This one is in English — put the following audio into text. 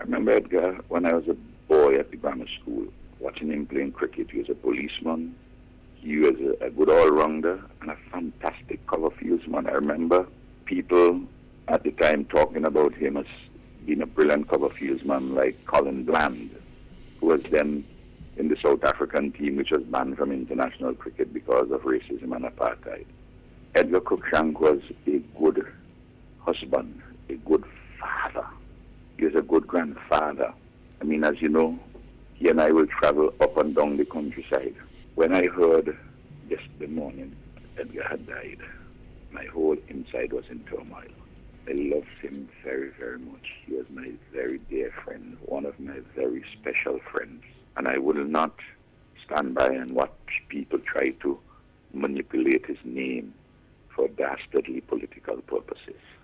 remember Edgar when I was a boy at the grammar school, watching him playing cricket. He was a policeman. He was a good all-rounder and a fantastic cover fieldsman. I remember people at the time talking about him as being a brilliant cover fieldsman like Colin Bland, who was then in the South African team, which was banned from international cricket because of racism and apartheid. Edgar Cruikshank was a good husband, a good father. He was a good grandfather. I mean, as you know, he and I will travel up and down the countryside. When I heard yesterday morning Edgar had died, my whole inside was in turmoil. I loved him very, very much. He was my very dear friend, one of my very special friends. And I will not stand by and watch people try to manipulate his name for dastardly political purposes.